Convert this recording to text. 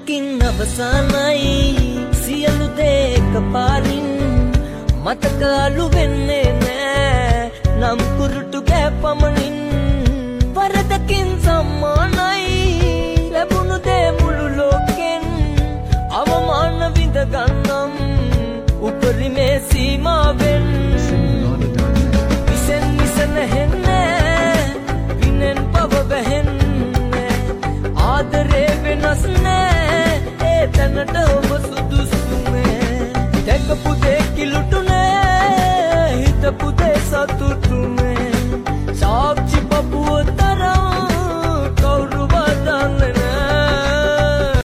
දුකින් අවසానයි සියලු දේ එකපාරින් මතක අලු වෙන්නේ නෑ නම් කුරුටු කැපමණින් වරදකින් සම්මානයි ලැබුණු දේ මුළු ලෝකෙන් අවමාන විඳ ගන්නම් උපරිමේ සීමාවෙන් විසෙන් විසන හෙන්නේ විනෙන් පව බැහෙන්නේ ආදරේ වෙනස් නෑ ඒ තැනට ඔබ සුදුසු නෑ දැකපු දේ කිලුට